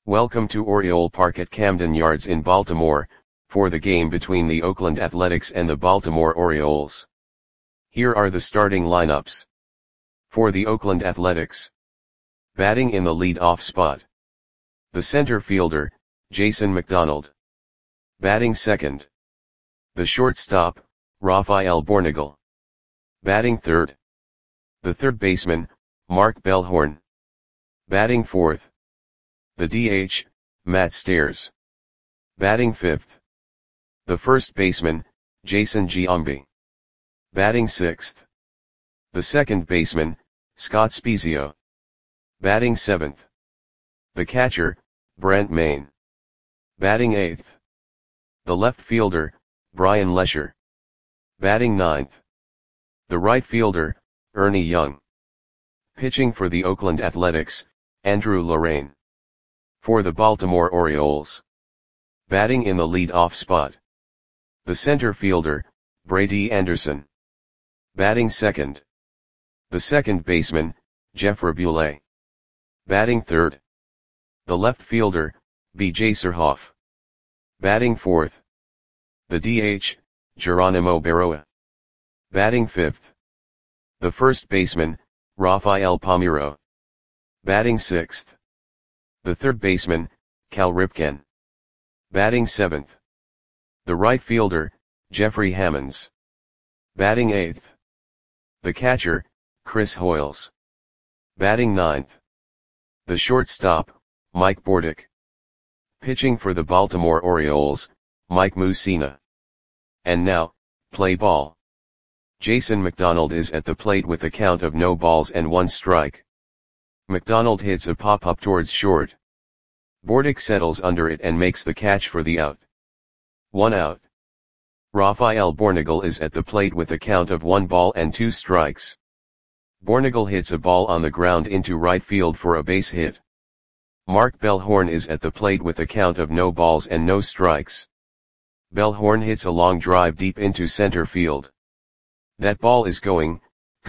Welcome to Oriole Park at Camden Yards in Baltimore, for the game between the Oakland Athletics and the Baltimore Orioles. Here are the starting lineups. For the Oakland Athletics. Batting in the lead-off spot. The center fielder, Jason McDonald. Batting second. The shortstop, Rafael Bornagel. Batting third. The third baseman, Mark Bellhorn. Batting fourth. The DH, Matt Stairs. Batting fifth. The first baseman, Jason Giambi. Batting sixth. The second baseman, Scott Spiezio. Batting seventh. The catcher, Brent Mayne. Batting eighth. The left fielder, Brian Lesher. Batting ninth. The right fielder, Ernie Young. Pitching for the Oakland Athletics, Andrew Lorraine. For the Baltimore Orioles. Batting in the lead-off spot. The center fielder, Brady Anderson. Batting second. The second baseman, Jeff Raboulet. Batting third. The left fielder, B.J. Surhoff. Batting fourth. The DH, Geronimo Berroa. Batting fifth. The first baseman, Rafael Palmeiro. Batting sixth. The third baseman, Cal Ripken. Batting seventh. The right fielder, Jeffrey Hammonds. Batting eighth. The catcher, Chris Hoiles. Batting ninth. The shortstop, Mike Bordick. Pitching for the Baltimore Orioles, Mike Mussina. And now, play ball. Jason McDonald is at the plate with a count of no balls and one strike. McDonald hits a pop-up towards short. Bordick settles under it and makes the catch for the out. 1 out. Rafael Bornagel is at the plate with a count of 1 ball and 2 strikes. Bornagel hits a ball on the ground into right field for a base hit. Mark Bellhorn is at the plate with a count of no balls and no strikes. Bellhorn hits a long drive deep into center field. That ball is gone.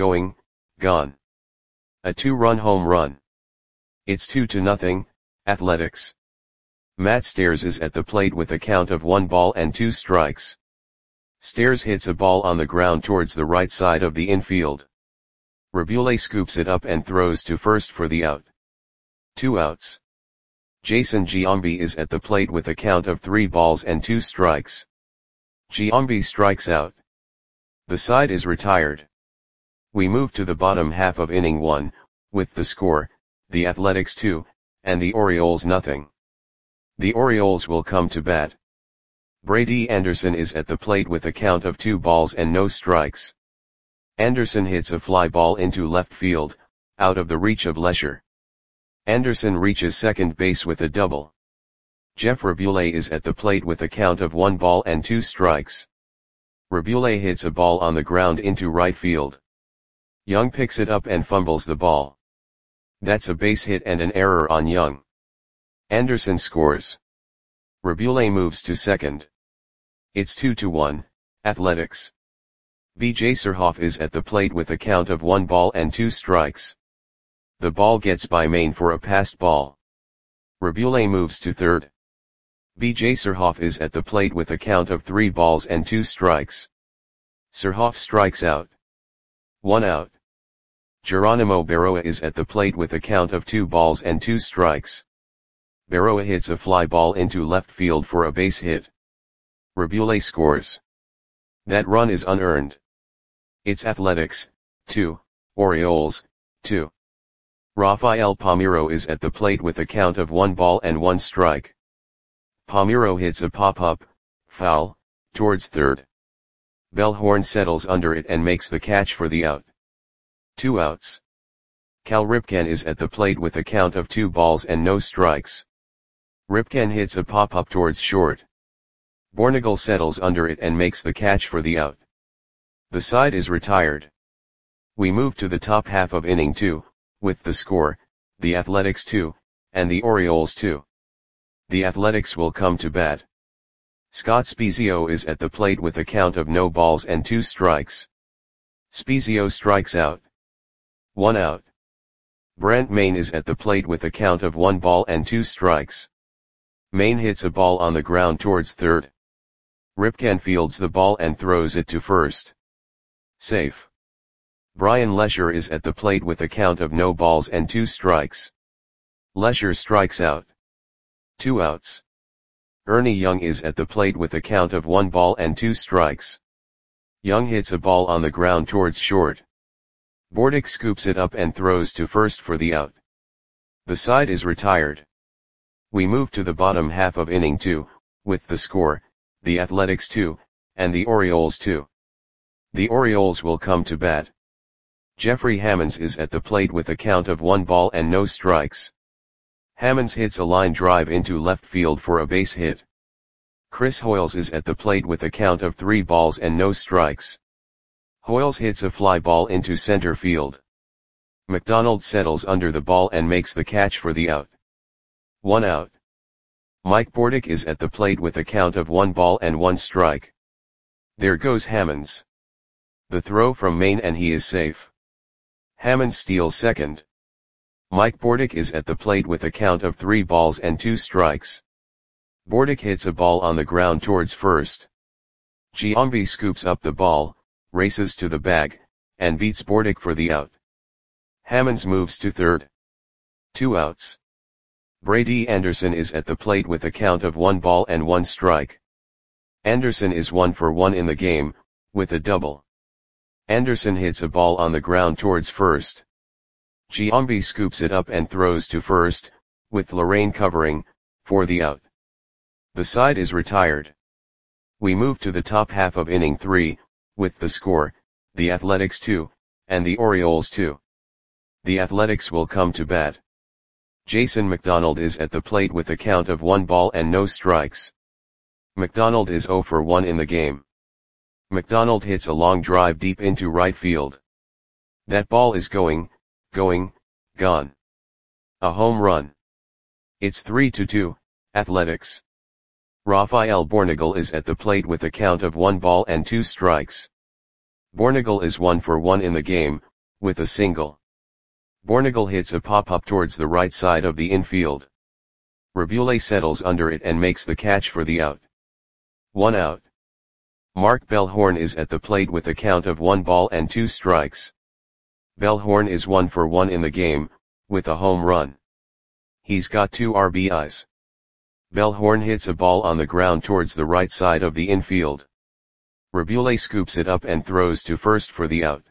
A 2-run home run. It's 2-0, Athletics. Matt Stairs is at the plate with a count of 1 ball and 2 strikes. Stairs hits a ball on the ground towards the right side of the infield. Raboulet scoops it up and throws to first for the out. 2 outs. Jason Giambi is at the plate with a count of 3 balls and 2 strikes. Giambi strikes out. The side is retired. We move to the bottom half of inning 1, with the score, the Athletics 2, and the Orioles nothing. The Orioles will come to bat. Brady Anderson is at the plate with a count of 2 balls and no strikes. Anderson hits a fly ball into left field, out of the reach of Lesher. Anderson reaches second base with a double. Jeff Raboulet is at the plate with a count of 1 ball and 2 strikes. Raboulet hits a ball on the ground into right field. Young picks it up and fumbles the ball. That's a base hit and an error on Young. Anderson scores. Raboulet moves to second. It's 2-1, Athletics. B.J. Surhoff is at the plate with a count of 1 ball and 2 strikes. The ball gets by Mayne for a passed ball. Raboulet moves to third. B.J. Surhoff is at the plate with a count of 3 balls and 2 strikes. Surhoff strikes out. 1 out. Geronimo Berroa is at the plate with a count of 2 balls and 2 strikes. Berroa hits a fly ball into left field for a base hit. Raboulet scores. That run is unearned. It's Athletics, 2, Orioles, 2. Rafael Palmeiro is at the plate with a count of 1 ball and 1 strike. Palmeiro hits a pop-up, foul, towards third. Bellhorn settles under it and makes the catch for the out. 2 outs. Cal Ripken is at the plate with a count of 2 balls and no strikes. Ripken hits a pop-up towards short. Bornagel settles under it and makes the catch for the out. The side is retired. We move to the top half of inning 2, with the score, the Athletics 2, and the Orioles 2. The Athletics will come to bat. Scott Spiezio is at the plate with a count of no balls and 2 strikes. Spiezio strikes out. 1 out. Brant Main is at the plate with a count of 1 ball and 2 strikes. Main hits a ball on the ground towards third. Ripken fields the ball and throws it to first. Safe. Brian Lesher is at the plate with a count of no balls and 2 strikes. Lesher strikes out. 2 outs. Ernie Young is at the plate with a count of 1 ball and 2 strikes. Young hits a ball on the ground towards short. Bordick scoops it up and throws to first for the out. The side is retired. We move to the bottom half of inning 2, with the score, the Athletics 2, and the Orioles 2. The Orioles will come to bat. Jeffrey Hammonds is at the plate with a count of 1 ball and no strikes. Hammonds hits a line drive into left field for a base hit. Chris Hoiles is at the plate with a count of 3 balls and no strikes. Hoiles hits a fly ball into center field. McDonald settles under the ball and makes the catch for the out. 1 out. Mike Bordick is at the plate with a count of 1 ball and 1 strike. There goes Hammonds. The throw from Main and he is safe. Hammonds steals second. Mike Bordick is at the plate with a count of 3 balls and 2 strikes. Bordick hits a ball on the ground towards first. Giambi scoops up the ball, races to the bag, and beats Bordick for the out. Hammonds moves to third. 2 outs. Brady Anderson is at the plate with a count of 1 ball and 1 strike. Anderson is 1 for 1 in the game, with a double. Anderson hits a ball on the ground towards first. Giambi scoops it up and throws to first, with Lorraine covering, for the out. The side is retired. We move to the top half of inning 3, with the score, the Athletics 2, and the Orioles 2. The Athletics will come to bat. Jason McDonald is at the plate with a count of 1 ball and no strikes. McDonald is 0 for 1 in the game. McDonald hits a long drive deep into right field. That ball is gone. A home run. It's 3-2, Athletics. Rafael Bornagel is at the plate with a count of 1 ball and 2 strikes. Bornagel is 1 for 1 in the game, with a single. Bornagel hits a pop-up towards the right side of the infield. Rabule settles under it and makes the catch for the out. 1 out. Mark Bellhorn is at the plate with a count of 1 ball and 2 strikes. Bellhorn is 1 for 1 in the game, with a home run. He's got 2 RBIs. Bellhorn hits a ball on the ground towards the right side of the infield. Rabule scoops it up and throws to first for the out.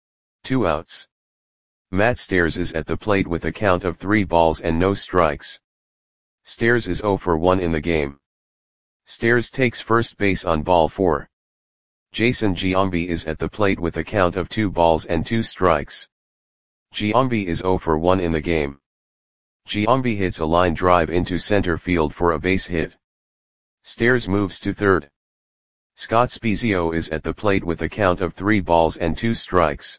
2 outs. Matt Stairs is at the plate with a count of 3 balls and no strikes. Stairs is 0 for 1 in the game. Stairs takes first base on ball 4. Jason Giambi is at the plate with a count of 2 balls and 2 strikes. Giambi is 0 for 1 in the game. Giambi hits a line drive into center field for a base hit. Stairs moves to third. Scott Spezio is at the plate with a count of 3 balls and 2 strikes.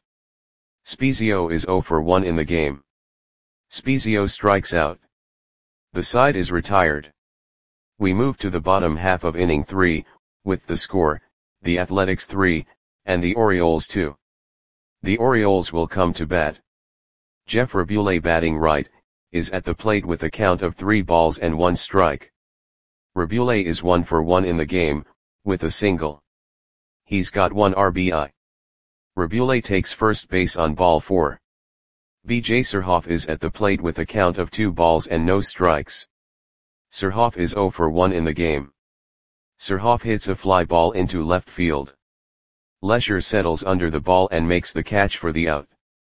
Spezio is 0 for 1 in the game. Spezio strikes out. The side is retired. We move to the bottom half of inning 3, with the score, the Athletics 3, and the Orioles 2. The Orioles will come to bat. Jeff Rabule batting right, is at the plate with a count of 3 balls and 1 strike. Rabule is 1 for 1 in the game, with a single. He's got 1 RBI. Rabule takes first base on ball 4. B.J. Surhoff is at the plate with a count of 2 balls and no strikes. Surhoff is 0 for 1 in the game. Surhoff hits a fly ball into left field. Lesher settles under the ball and makes the catch for the out.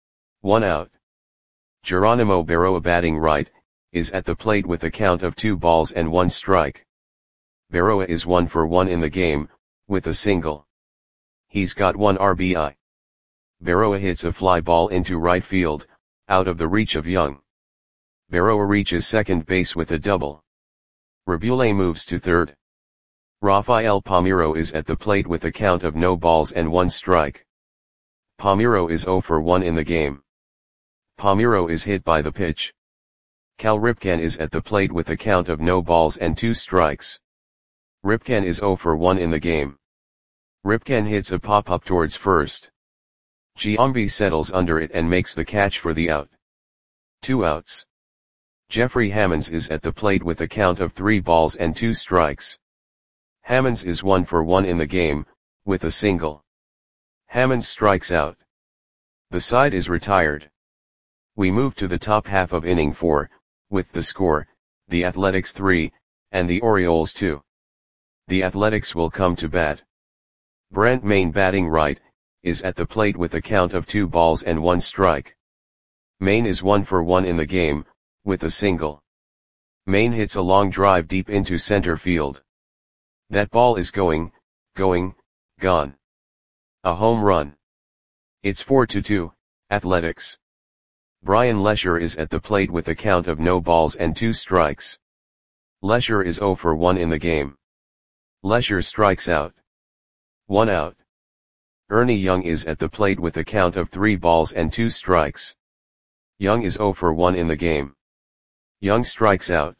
1 out. Geronimo Berroa batting right, is at the plate with a count of 2 balls and 1 strike. Berroa is 1 for 1 in the game, with a single. He's got 1 RBI. Berroa hits a fly ball into right field, out of the reach of Young. Berroa reaches second base with a double. Rabule moves to third. Rafael Palmeiro is at the plate with a count of no balls and 1 strike. Palmeiro is 0 for 1 in the game. Palmeiro is hit by the pitch. Cal Ripken is at the plate with a count of no balls and 2 strikes. Ripken is 0 for 1 in the game. Ripken hits a pop-up towards first. Giambi settles under it and makes the catch for the out. 2 outs. Jeffrey Hammonds is at the plate with a count of 3 balls and 2 strikes. Hammonds is 1 for 1 in the game, with a single. Hammonds strikes out. The side is retired. We move to the top half of inning 4, with the score, the Athletics 3, and the Orioles 2. The Athletics will come to bat. Brent Mayne, batting right, is at the plate with a count of 2 balls and 1 strike. Mayne is 1 for 1 in the game, with a single. Mayne hits a long drive deep into center field. That ball is gone. A home run. It's 4-2, Athletics. Brian Lesher is at the plate with a count of no balls and 2 strikes. Lesher is 0 for 1 in the game. Lesher strikes out. 1 out. Ernie Young is at the plate with a count of 3 balls and 2 strikes. Young is 0 for 1 in the game. Young strikes out.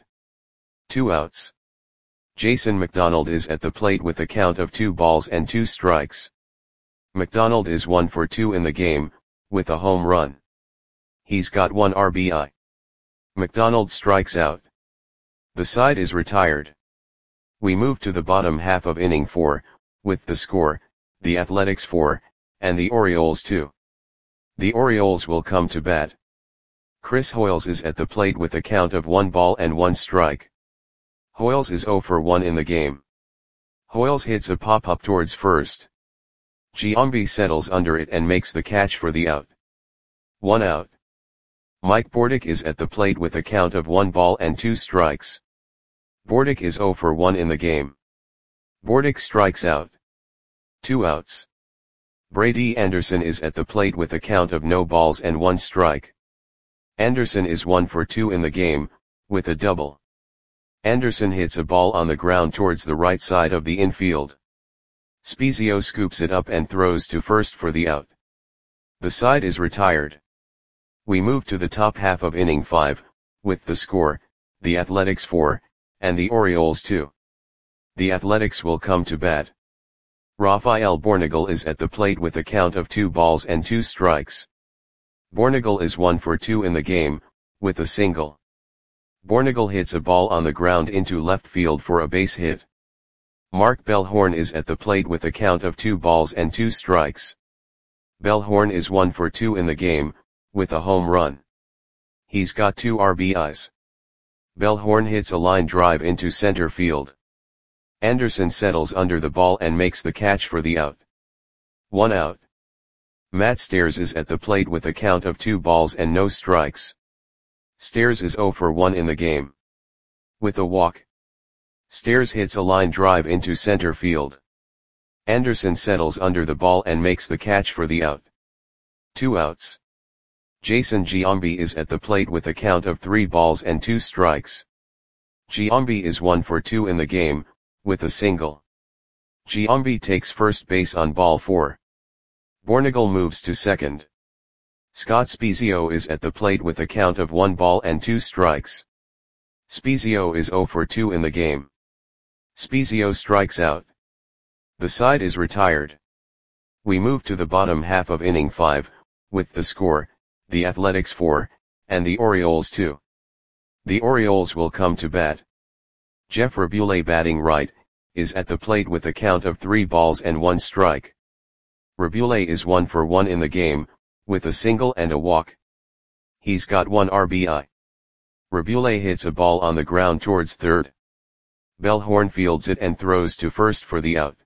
2 outs. Jason McDonald is at the plate with a count of 2 balls and 2 strikes. McDonald is 1 for 2 in the game, with a home run. He's got 1 RBI. McDonald strikes out. The side is retired. We move to the bottom half of inning 4, with the score, the Athletics 4, and the Orioles 2. The Orioles will come to bat. Chris Hoiles is at the plate with a count of 1 ball and 1 strike. Hoiles is 0 for 1 in the game. Hoiles hits a pop-up towards first. Giambi settles under it and makes the catch for the out. 1 out. Mike Bordick is at the plate with a count of 1 ball and 2 strikes. Bordick is 0 for 1 in the game. Bordick strikes out. 2 outs. Brady Anderson is at the plate with a count of no balls and 1 strike. Anderson is 1 for 2 in the game, with a double. Anderson hits a ball on the ground towards the right side of the infield. Spezio scoops it up and throws to first for the out. The side is retired. We move to the top half of inning 5, with the score, the Athletics 4, and the Orioles 2. The Athletics will come to bat. Rafael Bornagel is at the plate with a count of 2 balls and 2 strikes. Bornagel is 1 for 2 in the game, with a single. Bornagel hits a ball on the ground into left field for a base hit. Mark Bellhorn is at the plate with a count of 2 balls and 2 strikes. Bellhorn is 1 for 2 in the game, with a home run. He's got 2 RBIs. Bellhorn hits a line drive into center field. Anderson settles under the ball and makes the catch for the out. 1 out. Matt Stairs is at the plate with a count of 2 balls and no strikes. Stairs is 0 for 1 in the game. With a walk. Stairs hits a line drive into center field. Anderson settles under the ball and makes the catch for the out. 2 outs. Jason Giambi is at the plate with a count of 3 balls and 2 strikes. Giambi is 1 for 2 in the game, with a single. Giambi takes first base on ball 4. Bornagel moves to second. Scott Spezio is at the plate with a count of 1 ball and 2 strikes. Spezio is 0 for 2 in the game. Spezio strikes out. The side is retired. We move to the bottom half of inning 5, with the score, the Athletics 4, and the Orioles 2. The Orioles will come to bat. Jeff Rabule, batting right, is at the plate with a count of 3 balls and 1 strike. Rabule is 1 for 1 in the game, with a single and a walk. He's got 1 RBI. Rabule hits a ball on the ground towards third. Bellhorn fields it and throws to first for the out.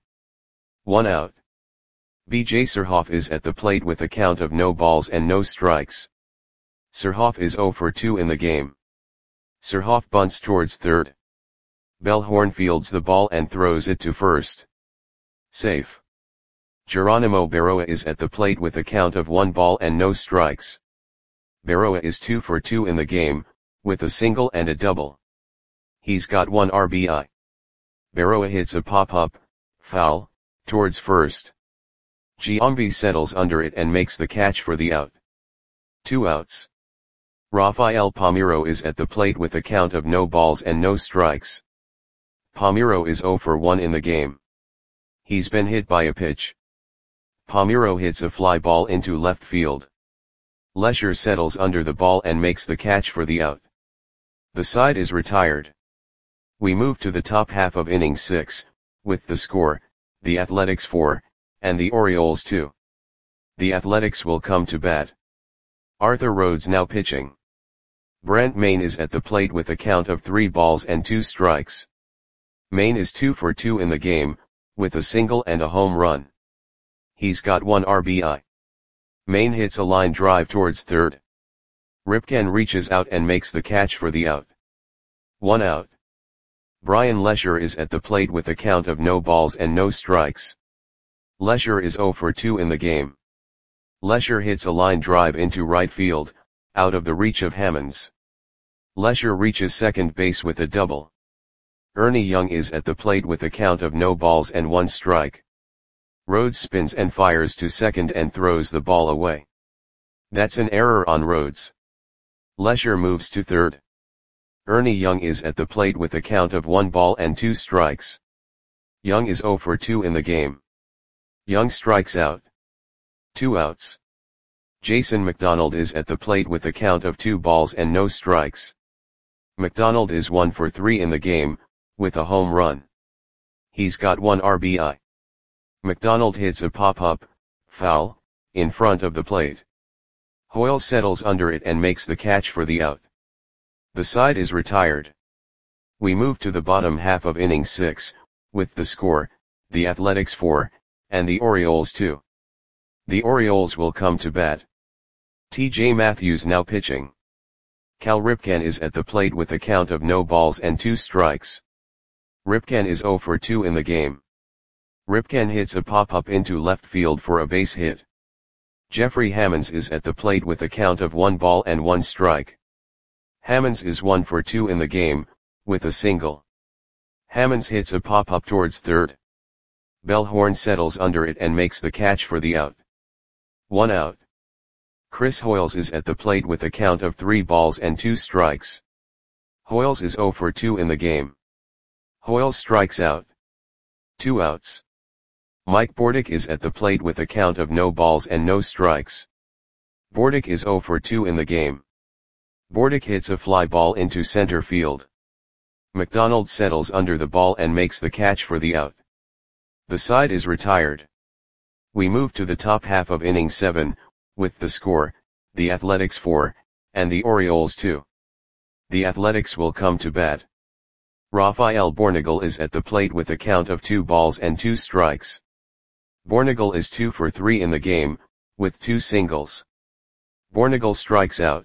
1 out. B.J. Surhoff is at the plate with a count of no balls and no strikes. Surhoff is 0 for 2 in the game. Surhoff bunts towards third. Bellhorn fields the ball and throws it to first. Safe. Geronimo Berroa is at the plate with a count of 1 ball and no strikes. Berroa is 2 for 2 in the game, with a single and a double. He's got 1 RBI. Berroa hits a pop-up, foul, towards first. Giambi settles under it and makes the catch for the out. 2 outs. Rafael Palmeiro is at the plate with a count of no balls and no strikes. Palmeiro is 0 for 1 in the game. He's been hit by a pitch. Palmeiro hits a fly ball into left field. Lesher settles under the ball and makes the catch for the out. The side is retired. We move to the top half of inning 6, with the score, the Athletics 4, and the Orioles 2. The Athletics will come to bat. Arthur Rhodes now pitching. Brent Mayne is at the plate with a count of 3 balls and 2 strikes. Mayne is 2 for 2 in the game, with a single and a home run. He's got 1 RBI. Mayne hits a line drive towards third. Ripken reaches out and makes the catch for the out. 1 out. Brian Lesher is at the plate with a count of no balls and no strikes. Lesher is 0 for 2 in the game. Lesher hits a line drive into right field, out of the reach of Hammonds. Lesher reaches second base with a double. Ernie Young is at the plate with a count of no balls and 1 strike. Rhodes spins and fires to second and throws the ball away. That's an error on Rhodes. Lesher moves to third. Ernie Young is at the plate with a count of 1 ball and 2 strikes. Young is 0 for 2 in the game. Young strikes out. 2 outs. Jason McDonald is at the plate with a count of 2 balls and no strikes. McDonald is 1 for 3 in the game, with a home run. He's got 1 RBI. McDonald hits a pop-up, foul, in front of the plate. Hoyle settles under it and makes the catch for the out. The side is retired. We move to the bottom half of inning 6, with the score, the Athletics 4, and the Orioles 2. The Orioles will come to bat. T.J. Matthews now pitching. Cal Ripken is at the plate with a count of no balls and 2 strikes. Ripken is 0 for 2 in the game. Ripken hits a pop-up into left field for a base hit. Jeffrey Hammonds is at the plate with a count of 1 ball and 1 strike. Hammonds is 1 for 2 in the game, with a single. Hammonds hits a pop-up towards third. Bellhorn settles under it and makes the catch for the out. 1 out. Chris Hoyles is at the plate with a count of 3 balls and 2 strikes. Hoyles is 0 for 2 in the game. Hoyles strikes out. 2 outs. Mike Bordick is at the plate with a count of no balls and no strikes. Bordick is 0 for 2 in the game. Bordick hits a fly ball into center field. McDonald settles under the ball and makes the catch for the out. The side is retired. We move to the top half of inning 7, with the score, the Athletics 4, and the Orioles 2. The Athletics will come to bat. Rafael Bornagel is at the plate with a count of 2 balls and 2 strikes. Bornagel is 2 for 3 in the game, with 2 singles. Bornagel strikes out.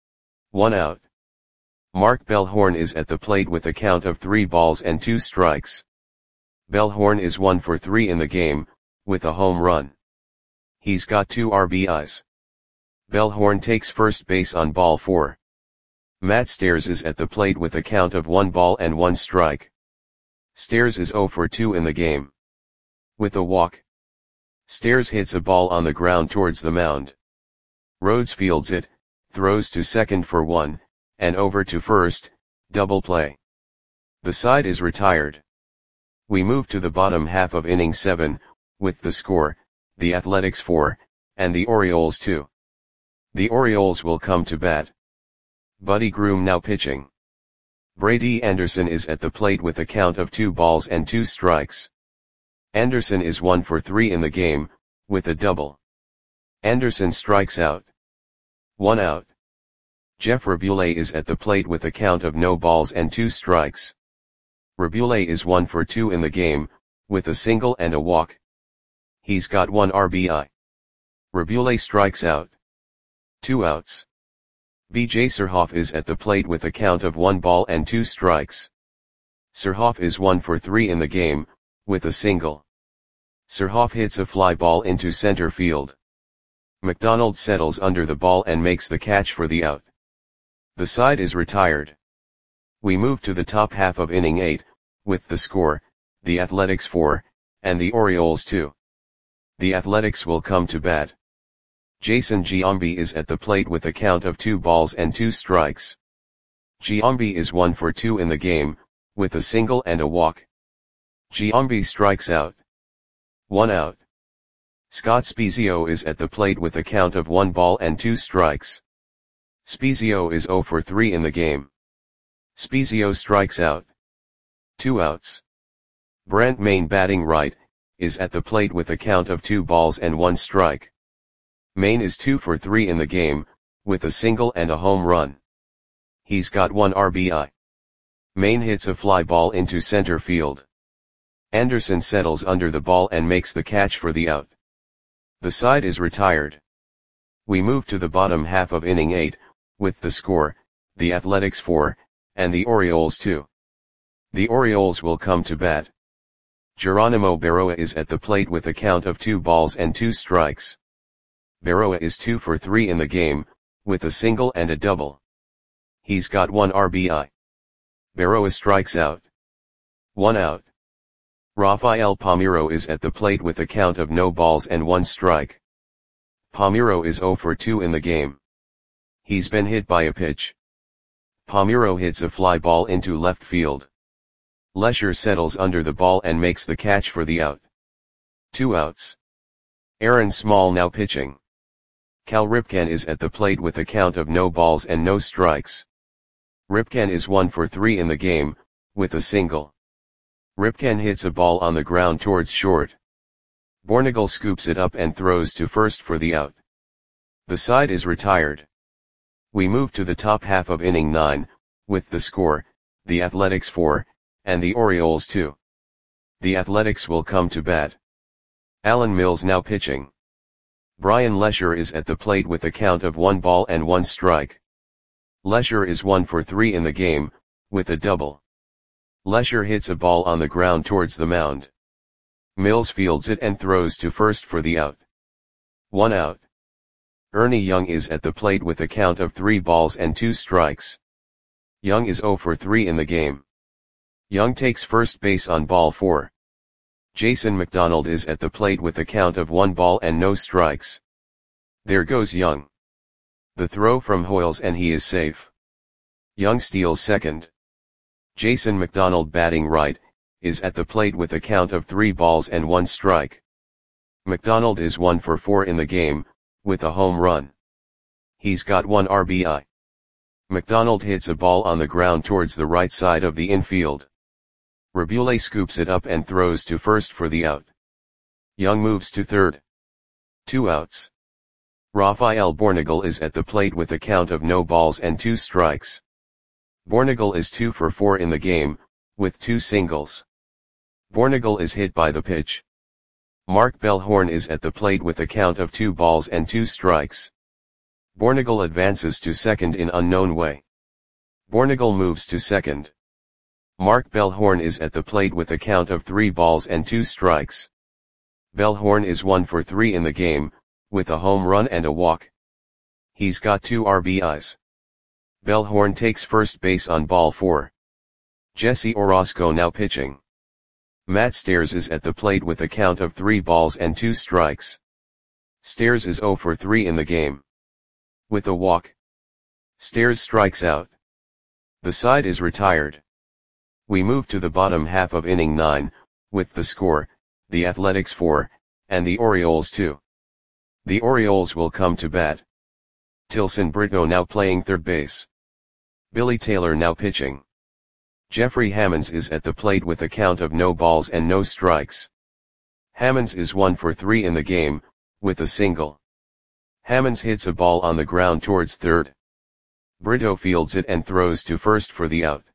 1 out. Mark Bellhorn is at the plate with a count of 3 balls and 2 strikes. Bellhorn is 1 for 3 in the game, with a home run. He's got 2 RBIs. Bellhorn takes first base on ball 4. Matt Stairs is at the plate with a count of 1 ball and 1 strike. Stairs is 0 for 2 in the game. With a walk. Stairs hits a ball on the ground towards the mound. Rhodes fields it, throws to second for 1, and over to first, double play. The side is retired. We move to the bottom half of inning 7, with the score, the Athletics 4, and the Orioles 2. The Orioles will come to bat. Buddy Groom now pitching. Brady Anderson is at the plate with a count of 2 balls and 2 strikes. Anderson is 1 for 3 in the game, with a double. Anderson strikes out. 1 out. Jeff Rabule is at the plate with a count of no balls and 2 strikes. Rabule is 1 for 2 in the game, with a single and a walk. He's got 1 RBI. Rabule strikes out. 2 outs. B.J. Surhoff is at the plate with a count of 1 ball and 2 strikes. Surhoff is 1 for 3 in the game, with a single. Surhoff hits a fly ball into center field. McDonald settles under the ball and makes the catch for the out. The side is retired. We move to the top half of inning 8, with the score, the Athletics 4, and the Orioles 2. The Athletics will come to bat. Jason Giambi is at the plate with a count of 2 balls and 2 strikes. Giambi is 1 for 2 in the game, with a single and a walk. Giambi strikes out. 1 out. Scott Spiezio is at the plate with a count of 1 ball and 2 strikes. Spiezio is 0 for 3 in the game. Spiezio strikes out. 2 outs. Brent Mayne, batting right, is at the plate with a count of 2 balls and 1 strike. Mayne is 2 for 3 in the game, with a single and a home run. He's got 1 RBI. Mayne hits a fly ball into center field. Anderson settles under the ball and makes the catch for the out. The side is retired. We move to the bottom half of inning 8, with the score, the Athletics 4, and the Orioles 2. The Orioles will come to bat. Geronimo Berroa is at the plate with a count of 2 balls and 2 strikes. Berroa is 2 for 3 in the game, with a single and a double. He's got 1 RBI. Berroa strikes out. 1 out. Rafael Palmeiro is at the plate with a count of no balls and 1 strike. Palmeiro is 0 for 2 in the game. He's been hit by a pitch. Palmeiro hits a fly ball into left field. Lesher settles under the ball and makes the catch for the out. 2 outs. Aaron Small now pitching. Cal Ripken is at the plate with a count of no balls and no strikes. Ripken is 1 for 3 in the game, with a single. Ripken hits a ball on the ground towards short. Bornagel scoops it up and throws to first for the out. The side is retired. We move to the top half of inning 9, with the score, the Athletics 4, and the Orioles 2. The Athletics will come to bat. Alan Mills now pitching. Brian Lesher is at the plate with a count of 1 ball and 1 strike. Lesher is 1 for 3 in the game, with a double. Lesher hits a ball on the ground towards the mound. Mills fields it and throws to first for the out. 1 out. Ernie Young is at the plate with a count of 3 balls and 2 strikes. Young is 0 for 3 in the game. Young takes first base on ball 4. Jason McDonald is at the plate with a count of 1 ball and no strikes. There goes Young. The throw from Hoyles and he is safe. Young steals second. Jason McDonald, batting right, is at the plate with a count of 3 balls and 1 strike. McDonald is 1 for 4 in the game, with a home run. He's got 1 RBI. McDonald hits a ball on the ground towards the right side of the infield. Rabule scoops it up and throws to first for the out. Young moves to third. 2 outs. Rafael Bornagel is at the plate with a count of no balls and 2 strikes. Bornagel is 2 for 4 in the game, with 2 singles. Bornagel is hit by the pitch. Mark Bellhorn is at the plate with a count of 2 balls and 2 strikes. Bornagel advances to second in unknown way. Bornagel moves to second. Mark Bellhorn is at the plate with a count of 3 balls and 2 strikes. Bellhorn is 1 for 3 in the game, with a home run and a walk. He's got 2 RBIs. Bellhorn takes first base on ball 4. Jesse Orozco now pitching. Matt Stairs is at the plate with a count of 3 balls and 2 strikes. Stairs is 0 for 3 in the game. With a walk. Stairs strikes out. The side is retired. We move to the bottom half of inning 9, with the score, the Athletics 4, and the Orioles 2. The Orioles will come to bat. Tilson Brito now playing third base. Billy Taylor now pitching. Jeffrey Hammonds is at the plate with a count of no balls and no strikes. Hammonds is 1 for 3 in the game, with a single. Hammonds hits a ball on the ground towards third. Brito fields it and throws to first for the out.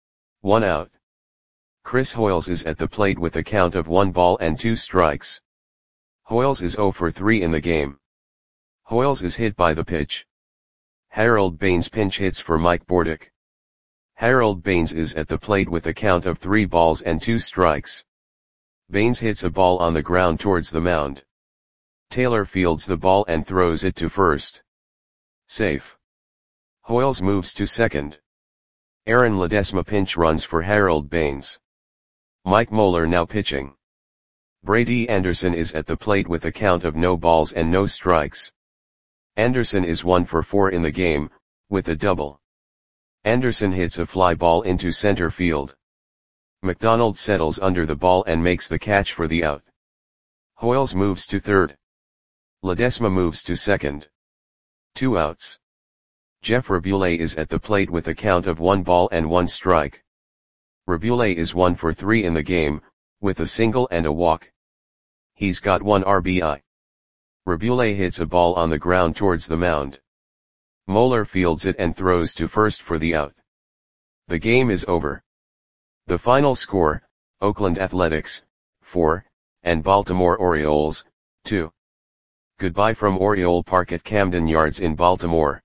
1 out. Chris Hoyles is at the plate with a count of 1 ball and 2 strikes. Hoyles is 0 for 3 in the game. Hoyles is hit by the pitch. Harold Baines pinch hits for Mike Bordick. Harold Baines is at the plate with a count of 3 balls and 2 strikes. Baines hits a ball on the ground towards the mound. Taylor fields the ball and throws it to first. Safe. Hoyles moves to second. Aaron Ledesma pinch runs for Harold Baines. Mike Moeller now pitching. Brady Anderson is at the plate with a count of no balls and no strikes. Anderson is 1 for 4 in the game, with a double. Anderson hits a fly ball into center field. McDonald settles under the ball and makes the catch for the out. Hoyles moves to third. Ledesma moves to second. 2 outs. Jeff Rabulais is at the plate with a count of 1 ball and 1 strike. Rabulais is 1 for 3 in the game, with a single and a walk. He's got 1 RBI. Rabulais hits a ball on the ground towards the mound. Moeller fields it and throws to first for the out. The game is over. The final score, Oakland Athletics, 4, and Baltimore Orioles, 2. Goodbye from Oriole Park at Camden Yards in Baltimore.